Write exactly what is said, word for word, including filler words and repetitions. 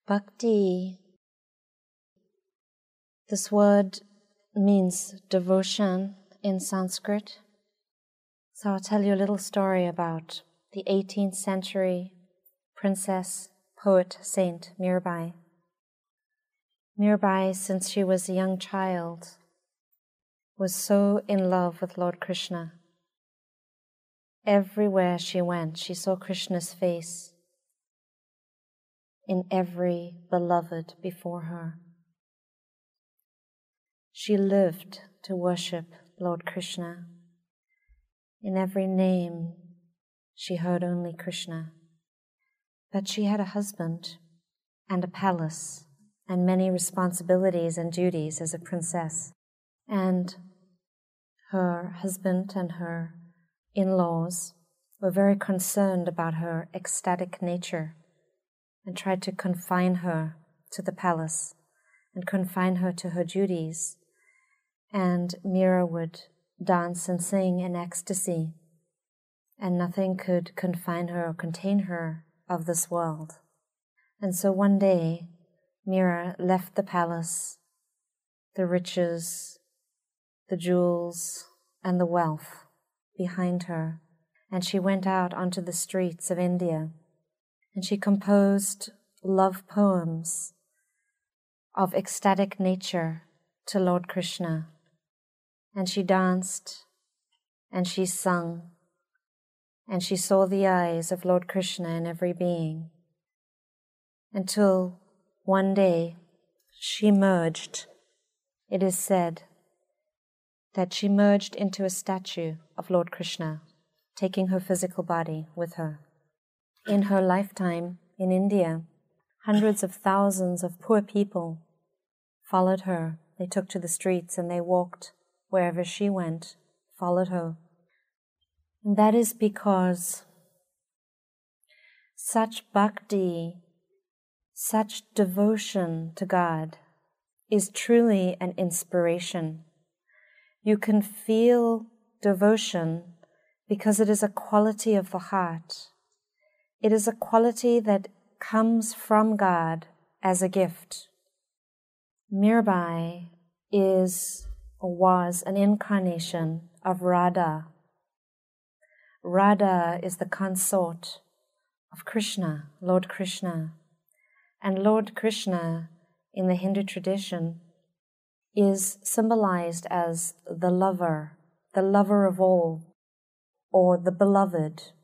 Bhakti. This word means devotion in Sanskrit. So I'll tell you a little story about the eighteenth century princess, poet, saint Mirabai. Mirabai, since she was a young child, was so in love with Lord Krishna. Everywhere she went, she saw Krishna's face in every beloved before her. She lived to worship Lord Krishna. In every name, she heard only Krishna. But she had a husband and a palace and many responsibilities and duties as a princess. And her husband and her in-laws were very concerned about her ecstatic nature and tried to confine her to the palace and confine her to her duties. And Mira would dance and sing in ecstasy, and nothing could confine her or contain her of this world. And so one day, Mira left the palace, the riches, the jewels, and the wealth behind her, and she went out onto the streets of India, and she composed love poems of ecstatic nature to Lord Krishna. And she danced, and she sung, and she saw the eyes of Lord Krishna in every being, until one day she merged. It is said that she merged into a statue of Lord Krishna, taking her physical body with her. In her lifetime in India, hundreds of thousands of poor people followed her. They took to the streets and they walked wherever she went, followed her. And that is because such bhakti, such devotion to God is truly an inspiration. You can feel devotion because it is a quality of the heart. It is a quality that comes from God as a gift. Mirabai is or was an incarnation of Radha. Radha is the consort of Krishna, Lord Krishna. And Lord Krishna, in the Hindu tradition, is symbolized as the lover, the lover of all, or the beloved.